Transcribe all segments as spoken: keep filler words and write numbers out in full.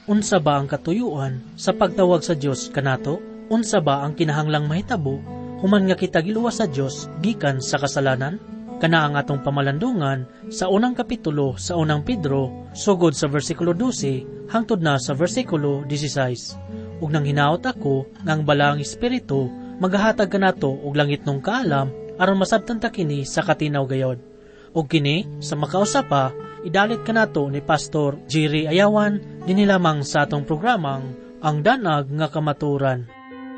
unsa ba ang katuyuan sa pagtawag sa Dios kanato? Unsa ba ang kinahanglang mahitabo human nga kita giluwas sa Dios gikan sa kasalanan? Kana ang atong pamalandungan sa unang kapitulo sa unang Pedro, sugod sa versikulo twelve hangtod na sa versikulo sixteen. Ug nang hinaot ako nga ang balaang espiritu magahatag kanato og langit nung kaalam aron masabtan ta kini sa katinaw gayod. Ug kini sa makausapa idalit kanato ni Pastor Jerry Ayawan dinhi lamang sa atong programang Ang Danag nga Kamaturan.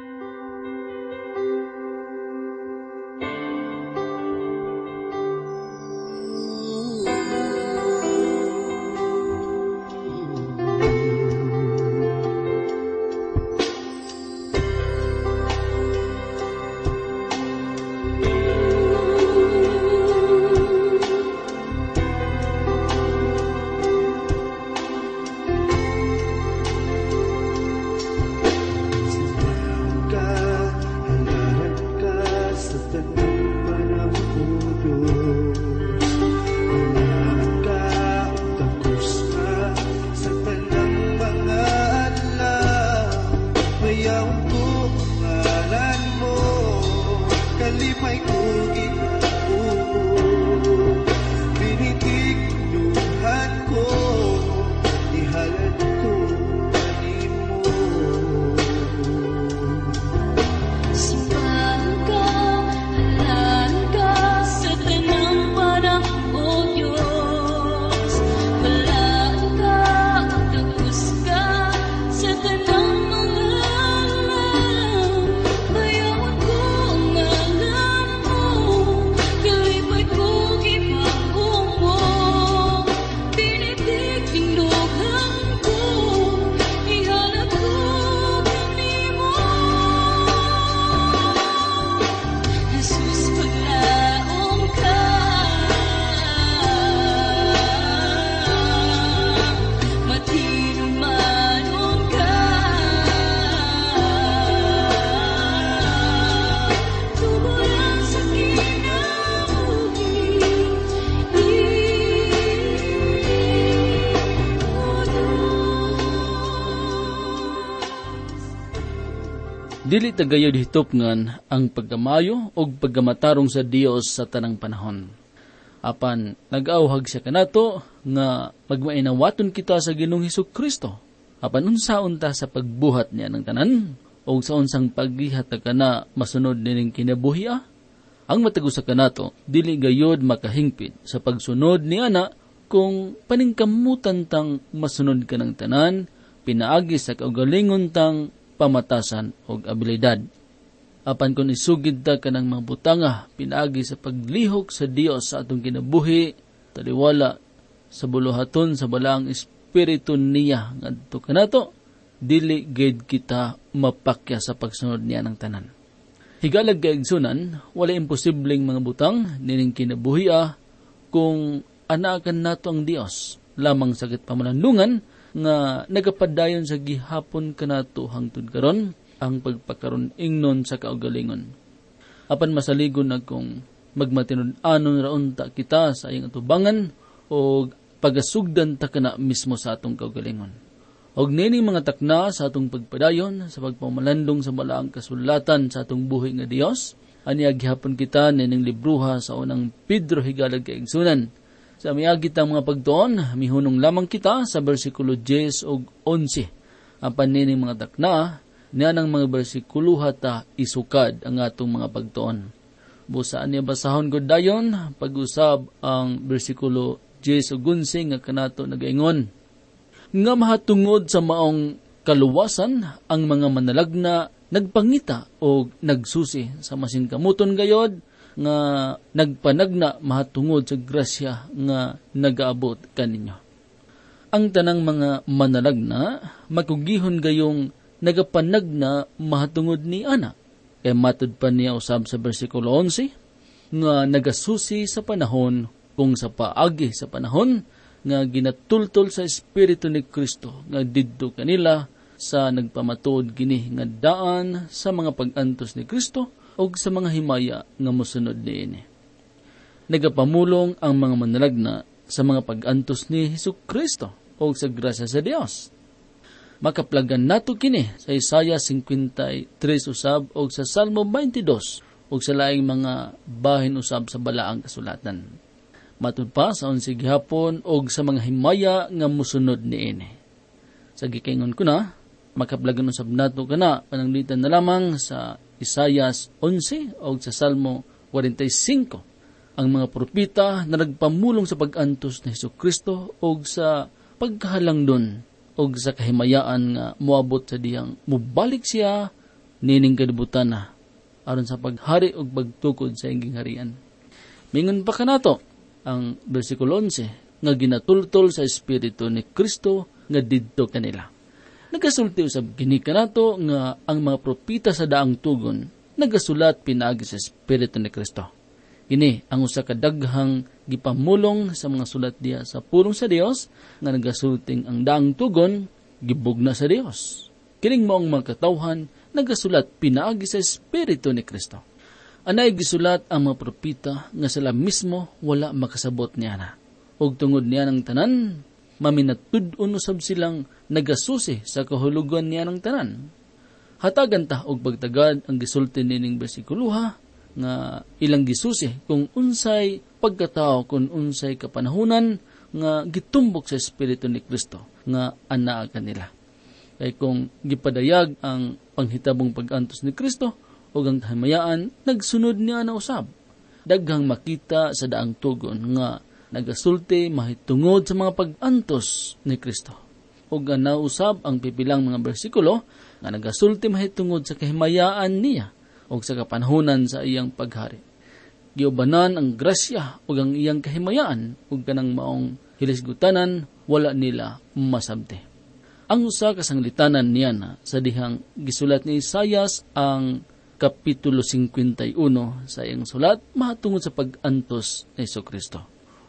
Dili tagayod hitopngan ang pagkamayo o pagkamatarong sa Dios sa tanang panahon. Apan nag-auhag siya kanato nga magmainawaton kita sa Ginoong Hesukristo. Apan unsaon ta sa pagbuhat niya ng tanan o sa unsang paggihat kana masunod nining kinabuhi? Ang matago sa kanato dili gayod makahingpit sa pagsunod ni ana kung paningkamutan tang masunod ka ng tanan, pinaagi sa kaugalingon tang pamatasan o abilidad. Apan kung isugid ta ka ng mga butanga, pinaagi sa paglihok sa Dios sa atong kinabuhi, taliwala sa buluhaton sa balaang espiritu niya ngadto kanato, dili gid kita mapakya sa pagsunod niya ng tanan. Higalag kaigsunan, wala imposibleng mga butang nining kinabuhi kung anaakan nato ang Dios lamang sakit pamalandungan nga nagapadayon sa gihapon kanato hangtod karon ang pagpakaron ingnon sa kaugalingon. Apan masaligon na kung magmatinud-anon raon ta kita sa iyang atubangan o pagasugdan ta kana mismo sa atong kaugalingon. Og nini mga takna sa atong pagpadayon sa pagpamalandong sa balaang kasulatan sa atong buhi nga Dios, aniya gihapon kita nining libruha sa unang Pedro higalag kaigsunan. Sa miagi ta mga pagtuon, mihunong lamang kita sa bersikulo ten ug eleven. Apan nini mga takna, niya ng mga bersikulo ta isukad ang atong mga pagtuon. Busaan niya basahon ko dayon, pag-usab ang bersikulo ten ug eleven nga kanato nagaingon. Nga mahatungod sa maong kaluwasan, ang mga manalagna nagpangita o nagsusi sa masingkamuton gayod, nga nagpanagna mahatungod sa grasya nga nagaabot kaninyo. Ang tanang mga manalagna, makugihon gayong nagapanagna mahatungod ni ana. Kaya matod pa niya usab sa bersikulo eleven, nga nagasusi sa panahon kung sa paagi sa panahon, nga ginatultol sa Espiritu ni Kristo, nga didto kanila sa nagpamatuod gini nga daan sa mga pag-antos ni Kristo, o sa mga himaya nga mosunod niini. Nagapamulong ang mga manalagna sa mga pag-antos ni Hesukristo o sa grasya sa Dios. Makaplagan nato kini sa Isaiah fifty-three usab og sa Salmo twenty-two og sa laing mga bahin usab sa balaang kasulatan. Matud pa sa unsig gihapon og sa mga himaya nga musunod niini. Sa gikaingon ko na, makaplagan usab nato kana pananglitan na lamang sa Isaiah eleven og sa Salmo forty-five. Ang mga propeta na nagpamulong sa pag-antos ni Hesukristo og sa pagkahalangdon og sa kahimayaan nga moabot sa diyang mubalik siya nining kalibutan na aron sa paghari og pagtukod sa inging harian. Mingon pa kanato ang bersikulo eleven nga ginatultol sa Espiritu ni Kristo nga didto kanila. Nagasulti usab kini kanato nga ang mga propeta sa daang tugon nagasulat pinaagi sa Espiritu ni Kristo. Kini ang usa ka daghang gipamulong sa mga sulat diya sa pulong sa Dios nga nagasulting ang daang tugon gibugna sa Dios. Kining maong mga katawhan nagasulat pinaagi sa Espiritu ni Kristo. Anay gisulat ang mga propeta nga sila mismo wala makasabot niya na. Og tungod niya ng tanan, maminatud-on usab silang nagasusi sa kahulugan niya ng tanan. Hatagan ta og pagtagad ang gisulti nining bersikulo nga ilang gisusi kung unsay pagkatao, kung unsay kapanahunan nga gitumbok sa Espiritu ni Kristo nga anaa kanila. Kay kung gipadayag ang panghitabong pag-antos ni Kristo o ang kahimayaan, nagsunod niya na usab. Daghang makita sa daang tugon nga nagasulti mahitungod sa mga pag-antos ni Kristo. O nga nausab ang pipilang mga bersikulo nga nagasulti mahitungod sa kahimayaan niya o sa kapanahunan sa iyang paghari. Giubanan ang grasya o ang iyang kahimayaan o kanang maong hilisgutanan, wala nila masabte. Ang usa kasanglitanan niya na sa dihang gisulat ni Isaias ang Kapitulo fifty-one sa iyang sulat, mahatungod sa pag-antos ni Hesukristo.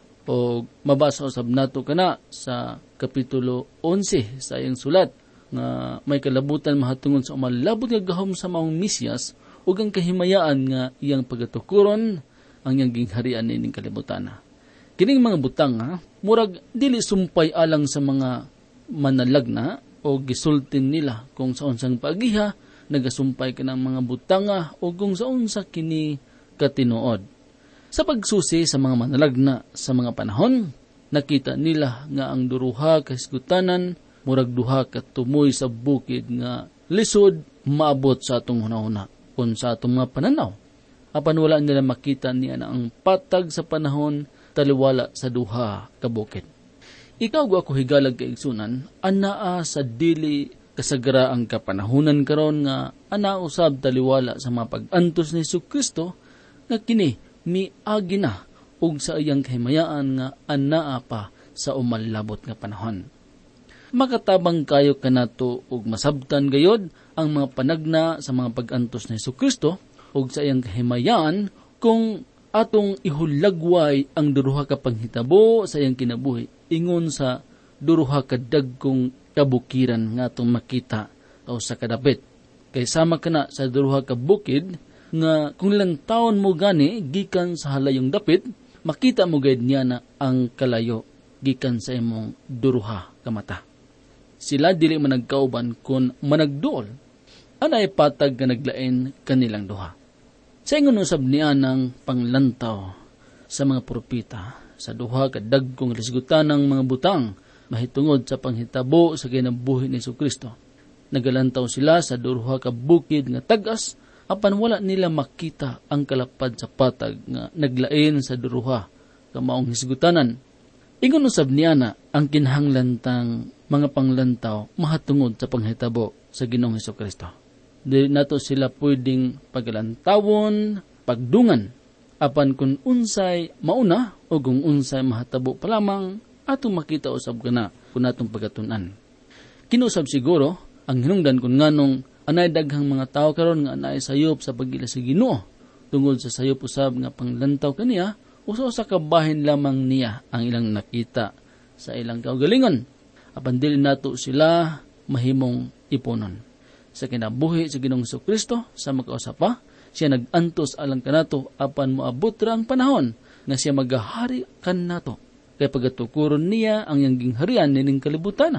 O mabasa usab nato kana sa Kapitulo eleven sa iyang sulat, nga may kalabutan mahatungod sa umalabot nga gahom sa maong Mesiyas ug ang kahimayaan nga iyang pagatukuron ang iyang gingharian nining kalibutan. Kining mga butang ha, murag dili sumpay alang sa mga manalagna o gisultin nila kung sa unsang paagiha nagasumpay kanang mga butanga o kung sa unsa kini katinuod. Sa pagsusi sa mga manalagna sa mga panahon, nakita nila nga ang duruha ka hisgutanan murag duha ka tumoy sa bukid nga lisod maabot sa atong hunahuna kun sa atong mga pananaw. Apan wala nila makita niya na ang patag sa panahon taliwala sa duha ka bukid. Ikaw ako higalag kay igsunan, anaa sa dili kasagara ang kapanahunan karon nga ana usab taliwala sa mga pag-antos ni Hesukristo nga kini miagi na ug sa iyang kahimayaan nga anaa pa sa umalabot nga panahon. Makatabang kayo kanato ug masabtan gayod ang mga panagna sa mga pag-antos ni Hesukristo ug sa iyang kahimayaan kung atong ihulagway ang duruha ka panghitabo sa iyang kinabuhi ingon sa duruha ka dagkong kabukiran nga atong makita o sa kadapit. Kay sama kana sa duruha ka bukid nga kung ilang taon mo gani gikan sa halayong dapit, makita mo gayud niya na ang kalayo gikan sa imong duruha ka mata. Sila dili man nagkauban kun managduol. Anay patag nga naglain kanilang duha. Sa ingon usab niya ng panglantaw sa mga propeta sa duha ka dagkong lisgutanang mga butang mahitungod sa panghitabo sa kinabuhi ni Hesukristo. Nagalantaw sila sa duha ka bukid nga tagas apan wala nila makita ang kalapad sa patag nga naglain sa duha ka maong hisgutanan. Ingon usab niya na ang kinahanglan mga panglantaw mahatungod sa panghitabo sa Ginoong Hesukristo. Di nato sila pwedeng pagalantawon, pagdungan, apan kung unsay mauna o kung unsay mahatabo pa lamang, atong makita usab kana kung atong pagatunan. Kinusab siguro, ang hinungdan kung nganong anay daghang mga tao karon nga anay sayop sa pagila sa Ginoo, tungod sa sayop usab nga panglantaw kaniya, usa sa kabahin lamang niya ang ilang nakita sa ilang kaugalingon. Apan dili nato sila mahimong iponon. Sa kinabuhi sa Ginoong Hesukristo, sa magkausapa, siya nag-antos alang kanato apan moabot ra ang panahon nga siya magahari kanato. Kaya pagatukuron niya ang yang gingharian nining kalibutan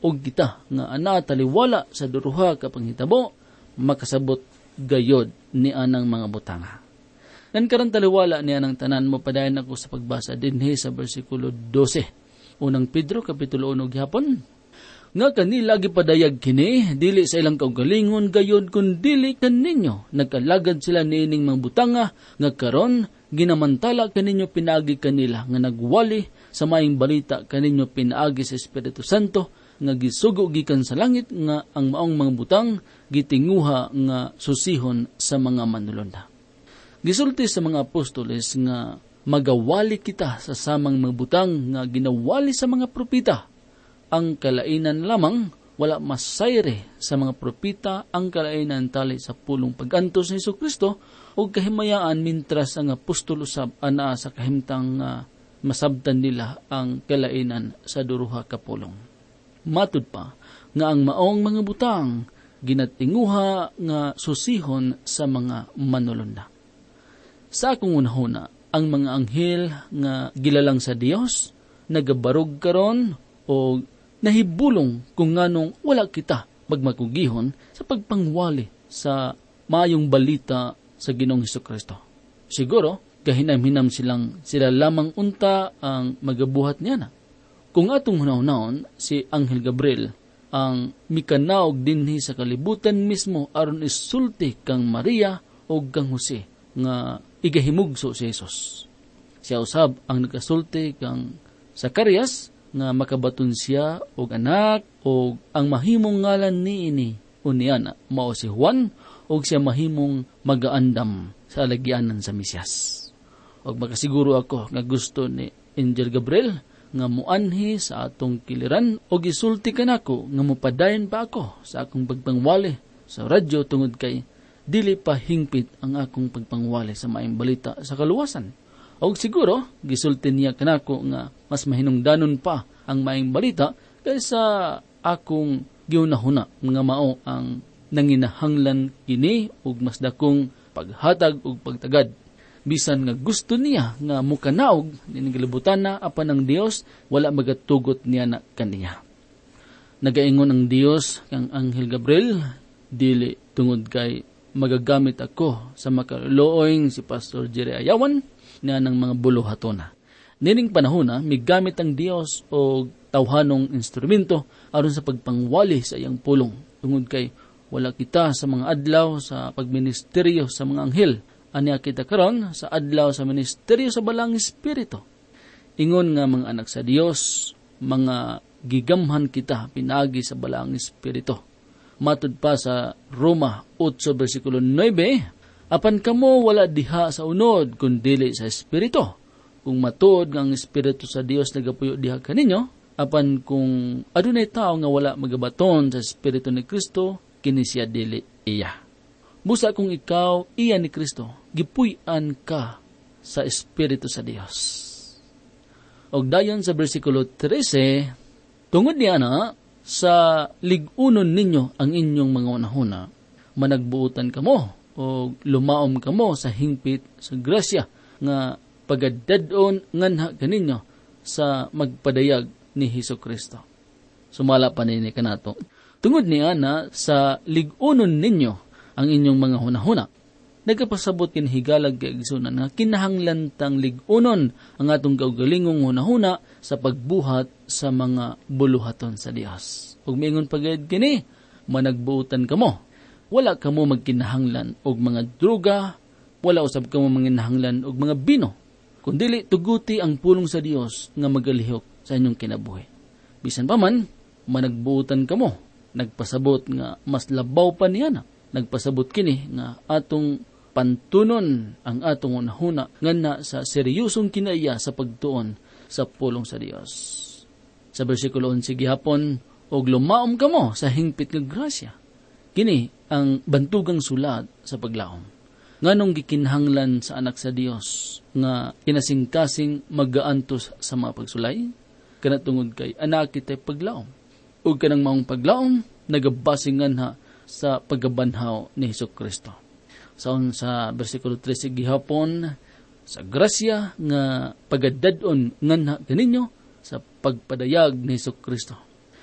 og kita nga ana taliwala sa duruha ka panghitabo makasabot gayod ni anang mga butanga. Nan karon taliwala ni anang tanan mo padayon ako sa pagbasa dinhi sa bersikulo twelve. Unang Pedro kapitulo one gihapon. Nga kanila gipadayag kini dili sa ilang kaugalingon gayod kun dili kaninyo nagkalagad sila niining mga butanga nga karon ginamantala kaninyo pinaagi kanila nga nagwali sa maayong balita kaninyo pinaagi sa Espiritu Santo nga gisugo gikan sa langit nga ang maong mga butang gitinguha nga susihon sa mga manulunda. Gisulti sa mga apostoles nga magawali kita sa samang mga butang nga ginawali sa mga propeta. Ang kalainan lamang wala masayre sa mga propeta ang kalainan tali sa pulong pag-antos ni Jesucristo o kahimayaan mintras ang apostol usab ana sa kahimtang uh, masabtan nila ang kalainan sa duruha ka pulong. Matud pa nga ang maong mga butang ginatinguha nga susihon sa mga manulunda. Sa akong unahuna, ang mga anghel nga gilalang sa Dios nagabarog karon o nahibulong kung nganong wala kita magmakugihon sa pagpangwali sa maayong balita sa Ginoong Hesukristo. Siguro, kahinam-hinam silang sila lamang unta ang magabuhat niya na. Kung atong hunahunahon, si Anghel Gabriel ang mikanaog dinhi sa kalibutan mismo aron isulti kang Maria o kang Jose nga igahimugso si Jesus. Siya usab ang nagasulti kang Zacarias nga makabaton siya og anak og ang mahimong ngalan niini uniana mao si Juan og siya mahimong magaandam sa alagyanan sa Mesiyas. Og makasiguro ako nga gusto ni Angel Gabriel nga muanhi sa atong kiliran og isulti kanako nga mupadayon pa ako sa akong pagpangwali sa radyo tungod kay dili pa hingpit ang akong pagpangwali sa maayong balita sa kaluwasan. Og siguro, gisulti niya kanako nga mas mahinungdanon pa ang maayong balita kaysa akong giunahuna nga mao ang nanginahanglan kini og mas dakong paghatag og pagtagad. Bisan nga gusto niya nga mukanaog ning gilibutan na apan ang Dios wala magatugot niya na kaniya. Nagaingon ang Dios kang Anghel Gabriel, dili tungod kay magagamit ako sa makalooing si Pastor Jerry Ayawan na ng mga buluhatona. Nining panahon na, migamit ang Dios o tawhanong instrumento aron sa pagpangwali sa iyang pulong. Tungod kay wala kita sa mga adlaw sa pagministeryo sa mga anghel. Aniya kita karon sa adlaw sa ministeryo sa balang espiritu. Ingon nga mga anak sa Dios, mga gigamhan kita pinagi sa balang espiritu. Matud pa sa Roma eight versikulo nine, apan kamo wala diha sa unod kundili sa espiritu. Kung matuod nga ang espiritu sa Dios nagapuyo diha kaninyo, apan kung adunay tao nga wala magabaton sa espiritu ni Kristo, kini siya dili iya. Busa kung ikaw iya ni Kristo, gipuy-an ka sa espiritu sa Dios. Og dayon sa bersikulo thirteen, tungod niya na sa ligunon ninyo ang inyong mga unahuna, managbuutan kamo o lumaom kamo sa hingpit sa grasya nga pagadadon nganha kaninyo sa magpadayag ni Hesukristo. Sumala pa nini kanato. Tungod niya na sa ligunon ninyo ang inyong mga hunahuna, nagapasabot kin higalag kay igsunan nga kinahanglan tang ligunon ang atong kaugalingong hunahuna sa pagbuhat sa mga buluhaton sa Dios. Ug miingon pagayad kini, managbuutan kamo. Wala kamo magkinahanglan og mga droga, wala usab kamo manginahanglan og mga bino, kundili tuguti ang pulong sa Dios nga magalihok sa inyong kinabuhi. Bisan pa man, managbuutan kamo, nagpasabot nga mas labaw pa niya na, nagpasabot kini nga atong pantunon ang atong unahuna nganna sa seryosong kinaiya sa pagtuon sa pulong sa Dios. Sa bersikulo eleven gihapon, og lumaom kamo sa hingpit nga grasya. Kini ang bantugang sulat sa paglaom. Nganong gikinhanglan sa anak sa Dios nga kinasing-kasing magaantos sa mga pagsulay, kanatungod kay anak kita'y paglaom. Ug kanang maong paglaom, nagabasingan ha sa paggabanhaw ni Hesukristo. Saon sa bersikulo thirteen gihapon, sa grasya nga pagadadon nganha kaninyo sa pagpadayag ni Hesukristo.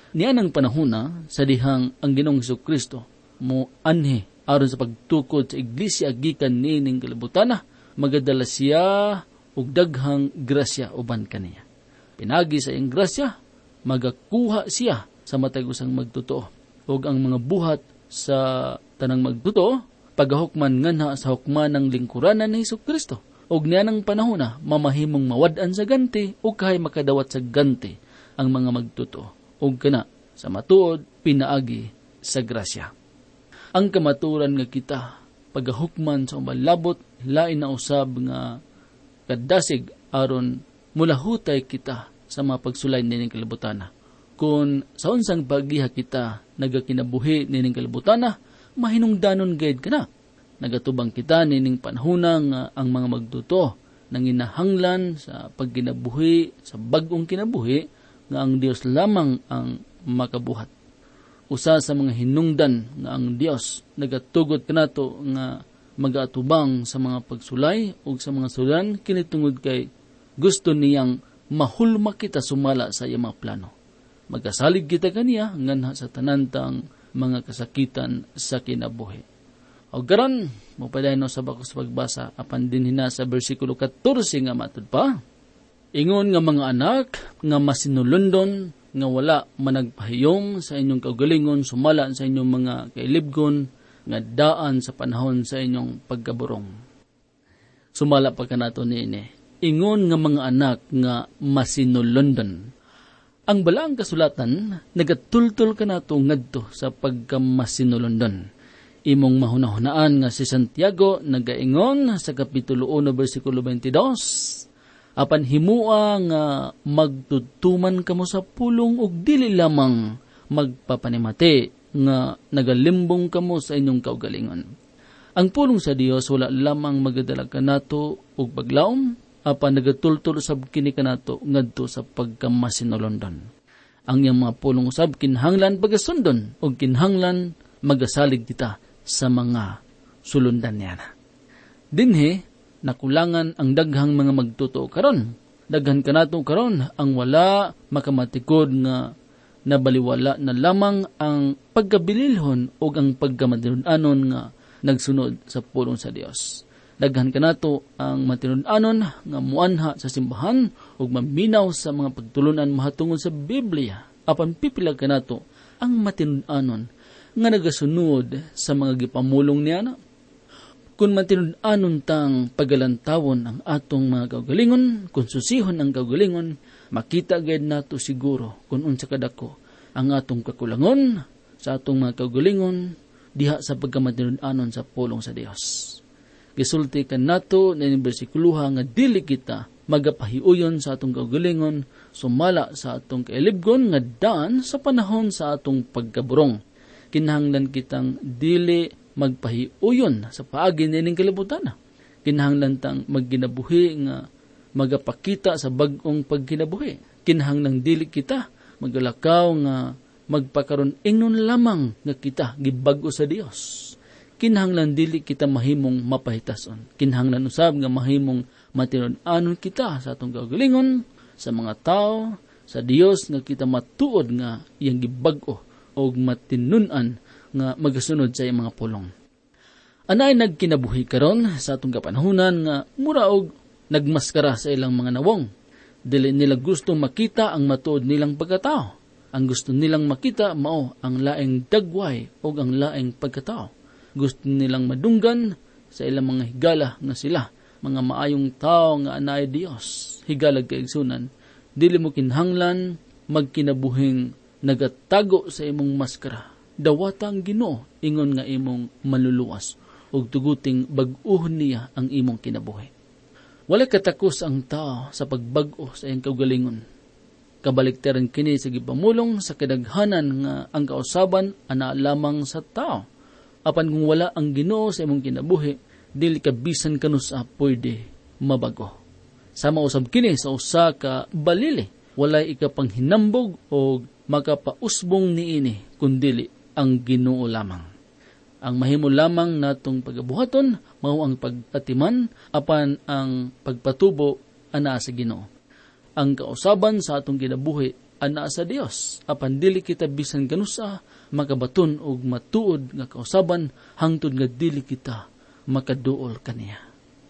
Niyan ang panahon na sa dihang ang Ginoong Hesukristo mo anhi aron sa pagtukod sa iglesia gikan nining kalibutan na magadala siya og daghang grasya uban kaniya. Pinagi sa iyang grasya, magakuha siya sa matag usang magtotoo. Og ang mga buhat sa tanang magtotoo, pagahukman nganha sa hukman ng lingkuranan ni Hesukristo. Og niyan ang panahon na mamahimong mawad-an sa ganti o kahay makadawat sa ganti ang mga magtotoo. Og kana sa matuod pinaagi sa grasya. Ang kamaturan nga kita pagahukman sa umalabot lain na usab nga kadasig aron mulahutay kita sa mga pagsulay nining kalibutan. Kung sa unsang pagiha kita nagakinabuhi nining kalibutan, mahinungdanon gayud kana. Nagatubang kita nining panahuna nga ang mga magtuto nanginahanglan sa pagkinabuhi sa bag-ong kinabuhi nga ang Dios lamang ang makabuhat. Usa sa mga hinungdan nga ang Dios nagatugot kanato nga magaatubang sa mga pagsulay o sa mga sulan kinitungod kay gusto niyang mahulma kita sumala sa iyang mga plano. Magasalig kita kaniya nganha sa tanantang mga kasakitan sa kinabuhi. O garon, mapaday no sa bakos pagbasa apan din hina sa bersikulo fourteen nga matud pa. Ingon nga mga anak nga masinulundon nga wala managpahiyom sa inyong kaugalingon sumala sa inyong mga kailibgon nga daan sa panahon sa inyong pagkaburong. Sumala pa kanato niini. Ingon nga mga anak nga masinulundon. Ang balaang kasulatan nagatultol kanato ngadto sa pagkamasinulundon. Imong mahunahunaan nga si Santiago nagaingon sa kapitulo one bersikulo twenty-two, apan himua nga magtutuman kamo sa pulong ug dili lamang magpapanimati nga nagalimbong kamo sa inyong kaugalingon. Ang pulong sa Dios wala lamang magadalag kanato og paglaom, apan nagatultol usab kini kanato ngadto sa pagkamasinulondon. Ang iyang mga pulong usab kinahanglan pagasundon ug kinahanglan magasalig kita sa mga sulundan niya. Dinhi nakulangan ang daghang mga magtuto karon. Daghan kanato karon ang wala makamatikod nga nabaliwala na lamang ang pagkabililhon o ang pagkamatinudanon nga nagsunod sa pulong sa Dios. Daghan kanato ang matinudanon nga muanha sa simbahan o maminaw sa mga pagtulunan mahatungod sa Biblia. Apan pipila kanato ang matinudanon nga nagasunod sa mga gipamulong niya na. Kung matinudanon tang pagalantawon ang atong mga kaugalingon, kung susihon ang kaugalingon, makita gayud nato siguro kung unsa kadako ang atong kakulangon sa atong mga kaugalingon diha sa pagkamatinudanon sa pulong sa Dios. Gisulti kan nato na bersikuloha nga dili kita magapahiuyon sa atong kaugalingon sumala sa atong kailibgon nga daan sa panahon sa atong pagkaburong. Kinahanglan kitang dili magpahiuyon sa paagi nining kalibutan. Kinahanglan tang magginabuhi nga magapakita sa bag-ong pagkinabuhi. Kinahanglan dili kita magalakaw nga magpakaron ingnon lamang nga kita gibag-o sa Dios. Kinahanglan dili kita mahimong mapahitason. Kinahanglan usab nga mahimong matinud-anon kita sa atong kaugalingon sa mga tao, sa Dios nga kita matuod nga iyang gibag-o o matinunan nga magasunod sa iyang mga pulong. Anay nagkinabuhi karon sa atong kapanahunan nga mura og nagmaskara sa ilang mga nawong. Dili nila gusto makita ang matuod nilang pagkatao. Ang gusto nilang makita mao ang laing dagway o ang laing pagkatao. Gusto nilang madunggan sa ilang mga higala nga sila, mga maayong tao nga anay Dios. Higalag kaigsunan, dili mo kinhanglan magkinabuhing nagatago sa imong maskara. Dawatang Ginoo ingon nga imong maluluwas ug tuguting bag-uhon niya ang imong kinabuhi. Wala katakos ang tao sa pagbag-o sa iyang kaugalingon. Kabaliktaran kini sa gipamulong sa kadaghanan nga ang kausaban ana lamang sa tao. Apan kung wala ang Ginoo sa imong kinabuhi, dili ka bisan kanusa pwede mabago. Sama usab kini sa usa ka balili, walay ikapang hinambog o makapausbong niini kundili ang Ginoo lamang. Ang mahimo lamang natong pagabuhaton mao ang pagatiman apan ang pagpatubo ana sa Ginoo. Ang kausaban sa atong kinabuhi ana sa Dios. Apan dili kita bisan kanusa makabaton og matuod nga kausaban hangtod nga dili kita makaduol kaniya.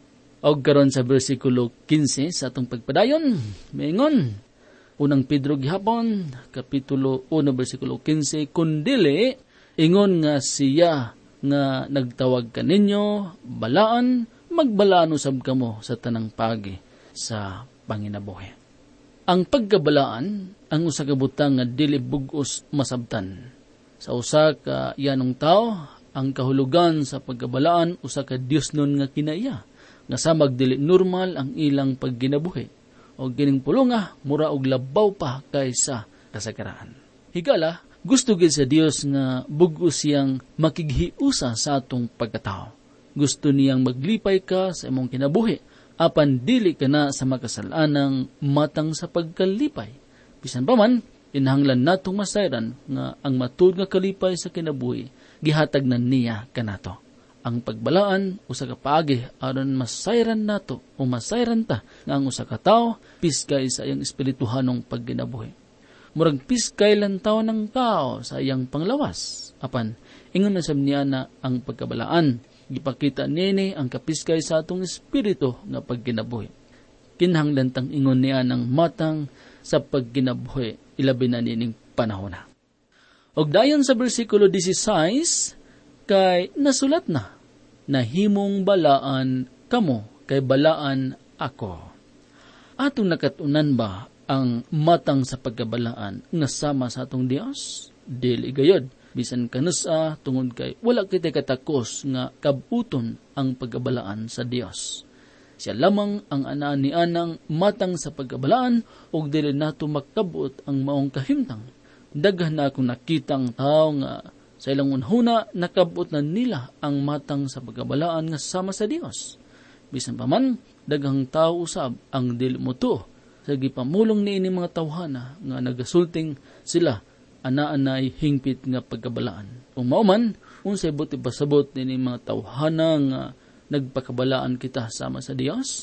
Og karon sa bersikulo fifteen sa atong pagpadayon, maingon, unang Pedro gihapon, kapitulo one, bersikulo fifteen, kundili, ingon nga siya nga nagtawag kaninyo, balaan, magbalaan usab kamo sa tanang pagi sa panginabuhi. Ang pagkabalaan, ang usa ka butang nga dili bug-os masabtan. Sa usa ka yanong tao, ang kahulugan sa pagkabalaan usa ka Dios nun nga kinaiya, nga samag dili normal ang ilang pagginabuhi. O gining pulunga, mura og labaw pa kaysa kasagaraan. Higala, gusto gid sa Dios nga bug-os siyang makighiusa sa atong pagkatao. Gusto niyang maglipay ka sa imong kinabuhi, apan dili ka na sa makasalanang matang sa pagkalipay. Bisan pa man, inahanglan natong masayran nga ang matud nga kalipay sa kinabuhi, gihatag na niya kanato. Ang pagbalaan, usa ka paagi, aron masayran nato o masayran ta nga ang usa ka tao, piskay sa iyang espirituhanong pagginabuhi. Murag piskay lang tao ng tao sa iyang panglawas. Apan, ingon na sab niya na ang pagkabalaan, gipakita nini ang kapiskay sa atong espiritu nga pagkinabuhi. Kinahanglan tang ingon niya ng matang sa pagkinabuhi, ilabi na nining panahon na. Og dayon sa bersikulo sixteen, kay nasulat na, nahimong balaan kamo, kay balaan ako. Atong nakatunan ba ang matang sa pagkabalaan nga sama sa atong Dios? Dili gayod. Bisan kanusa tungod kay wala kita katakos nga kabuton ang pagkabalaan sa Dios. Siya lamang ang ana ni anang matang sa pagkabalaan ug dili nato makabut ang maong kahimtang. Daghan na akong nakitang tao nga sa ilang unhuna nakabut na nila ang matang sa pagkabalaan nga sama sa Dios. Bisan pa man daghang tao usab ang dili motuo sa gipamulong niini mga tawhana nga nagasulting sila ana-anay hingpit nga pagkabalaan. Kung mauman, unsay buti pasabot nini mga tawhana nga nagpakabalaan kita sama sa Dios?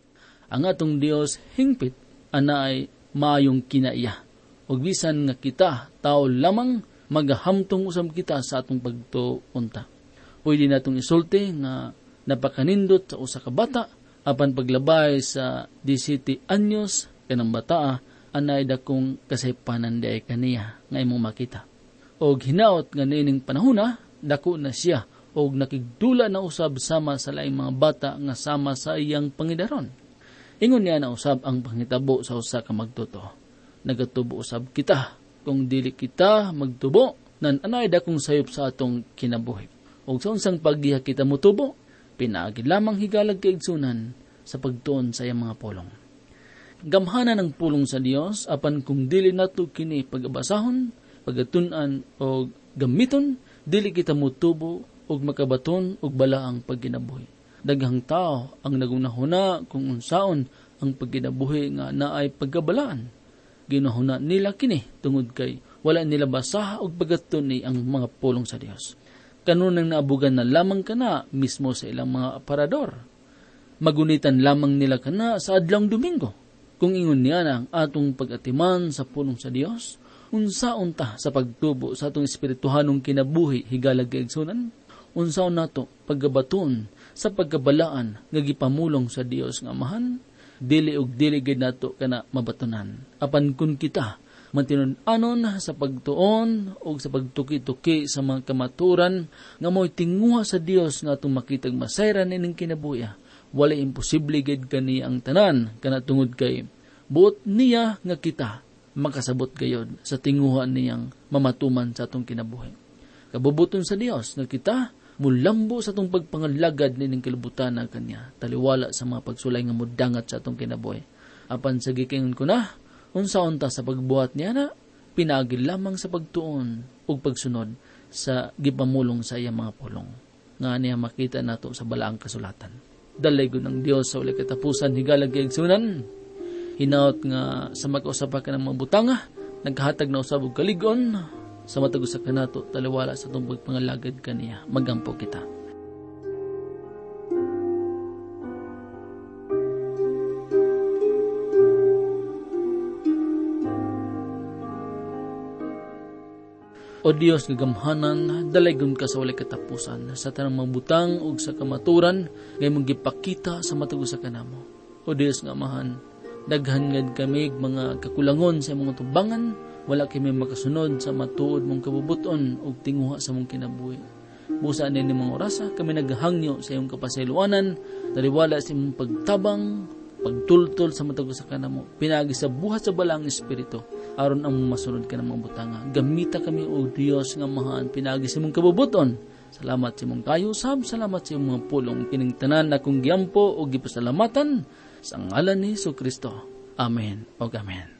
Ang atong Dios hingpit anaay maayong kinaiya. Ug bisan nga kita tao lamang magahamtong usab kita sa atong pagtuunta. Pwede natong isulti nga napakanindot sa usa ka bata apan paglabay sa disiti anyos kanang bata anay dakong kasaypanan di ay kaniya nga imong makita. Og hinaot nga nining panahona, dako na siya og nakigdula na usab sama sa laing mga bata nga sama sa iyang pangidaron. Ingon niya na usab ang pangitabo sa usa ka magtuto. Nagatubo usab kita, kung dili kita magtubo, nan anay dakong sayop sa atong kinabuhi. Og sa unsang paggiha kita mutubo, pinaagi lamang higalag kaigsunan sa pagtuon sa iyang mga pulong. Gamhana ng pulong sa Dios, apan kung dili nato kini pagabasahon, pagatun-an o gamiton, dili kita mutubo og makabaton og balaang pagkinabuhi. Daghang tao ang nagunahuna kung unsaon ang pagkinabuhi nga naay pagkabalaan. Ginahuna nila kini tungod kay wala nila basaha og pagaton ni ang mga pulong sa Dios. Kanunang naabugan na lamang kana mismo sa ilang mga aparador. Magunitan lamang nila kana sa adlawng Domingo. Kung ingon niya na ang atong pag-atiman sa pulong sa Dios, unsaon ta sa pagtubo sa atong espirituhanong kinabuhi higalag kaigsunan? Unsaon nato paggabaton sa pagkabalaan nga gipamulong sa Dios nga Amahan? Dili og dili gid nato kana mabatunan. Apan kun kita mantinun-anon sa pagtuon o sa pagtuki-tuki sa mga kamaturan nga mo'y tinguha sa Dios nga atong makitag masayran ining kinabuhi. Wala imposible gid kani ang tanan kana tungod kay buot niya nga kita makasabot gayod sa tinguhan niyang mamatuman sa atong kinabuhi. Kabubuton sa Dios nga kita mulambo sa atong pagpangalagad nining kalibutan na kanya, taliwala sa mga pagsulay nga mudangat sa atong kinabuhi. Apan sa gikingon ko na, unsaon ta sa pagbuhat niya na, pinagil lamang sa pagtuon ug pagsunod sa gipamulong sa iyang mga pulong. Nga niya makita nato sa balaang kasulatan. Dalaygon ng Dios sa uli katapusan higalag kaigsunan. Hinaot nga sa magkausapa ka ng mga butanga, naghahatag na usab og kaligon, sa matag usa kanato taliwala sa itong pagpangalagad kaniya. Magampo kita. O Dios gagamhanan, dalaygon ka sa walay katapusan, sa tanang mabutang ug sa kamaturan, ngay mong gipakita sa matugo sa kanamo. O Dios nga amahan, daghan ngad kami mga kakulangon sa mga tubangan, wala kami makasunod sa matuod mong kabubuton ug tinguha sa mong kinabuhi. Busa ni mga orasa, kami naghangyo sa iyong kapasayloanan, daliwala sa imong pagtabang, pagtultol sa matugo sa kanamo, pinagi sa buhat sa balang espiritu, aron ang masunod ka ng mga butanga. Gamita kami, O Dios nga mahaan, pinagi sa imong kabubuton. Salamat sa imong kayo, sab, salamat sa imong mga pulong, kining tanan akong giyampo o gipasalamatan, sa ngalan ni Jesu Kristo. Amen o Amen.